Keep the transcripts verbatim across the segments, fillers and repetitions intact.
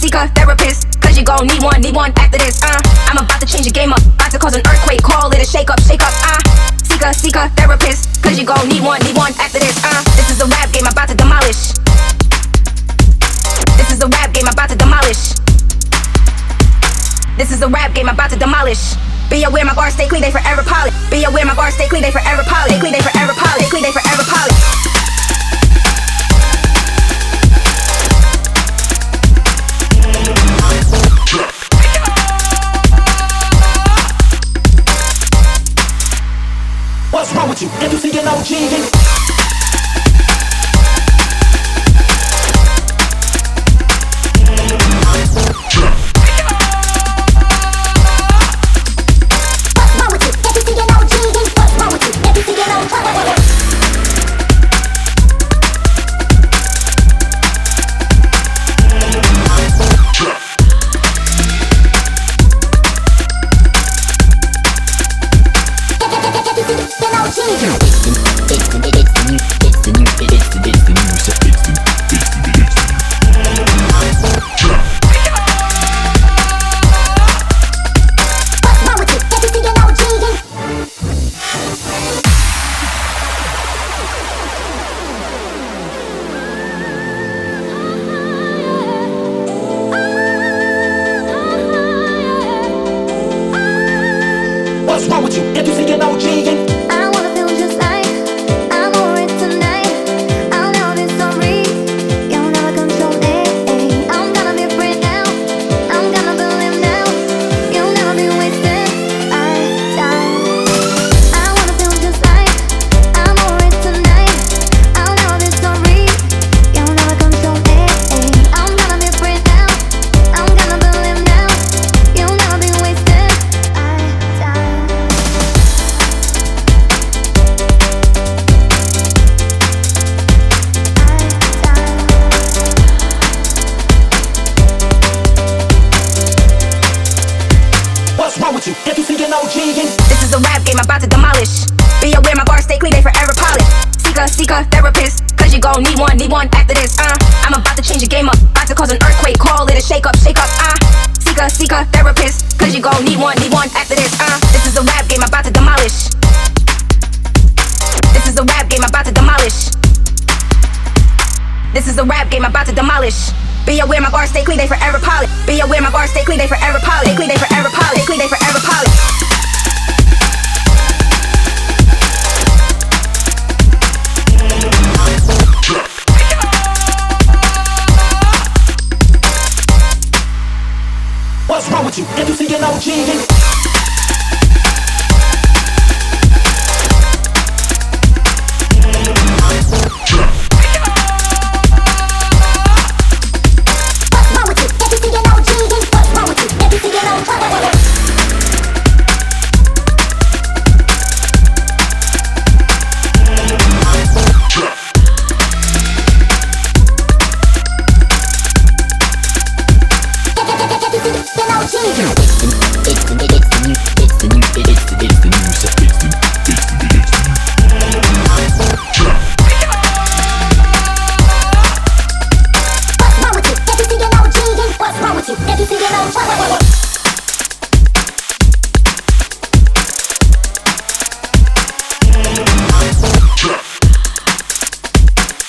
seeker, therapist, cause you gon' need one, need one after this, uh I'm about to change the game up, about to cause an earthquake, call it a shake up, shake up, uh Seeker, seeker, therapist, cause you gon' need one, need one after this, uh This is a rap game I'm about to demolish. This is a rap game I'm about to demolish. This is a rap game I'm about to demolish. Be aware my bars stay clean, they forever polished. Be aware my bars stay clean, they forever polished. Clean, they forever polished. Clean, they forever polished. What's wrong with you? Can't you see an O G? What's wrong with you? Can't you see an O G? I wanna feel just like I'm alright tonight. I'll never be sorry. You'll never control it. I'm gonna be free now. I'm gonna believe now. You'll never be wasted. I die. I wanna feel just like I'm alright tonight. I'll never be sorry. You'll never control it. I'm gonna be free now. I'm gonna believe now. You'll never be wasted. I die. What's wrong with you? Can't you see an O G? This is a rap game I'm about to demolish. Be aware my bars stay clean, they forever polished. Seeker, seeker, therapist, cause you gon' need one, need one after this, uh I'm about to change the game up, about to cause an earthquake, call it a shake up, shake up, uh Seeker, seeker, therapist, cause you gon' need one, need one after this, uh This is a rap game I'm about to demolish. This is a rap game I'm about to demolish. This is a rap game I'm about to demolish. Be aware my bars stay clean, they forever polished. Be aware my bars stay clean, they forever polished. Clean, they forever polished. Clean, they forever polished. What's wrong with you? Can't you see an O G?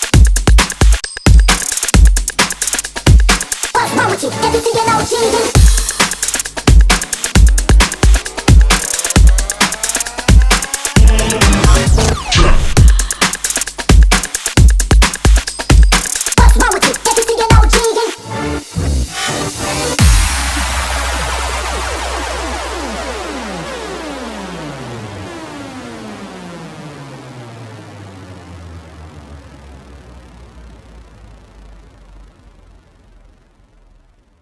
What's wrong with you? Can't you see an O G?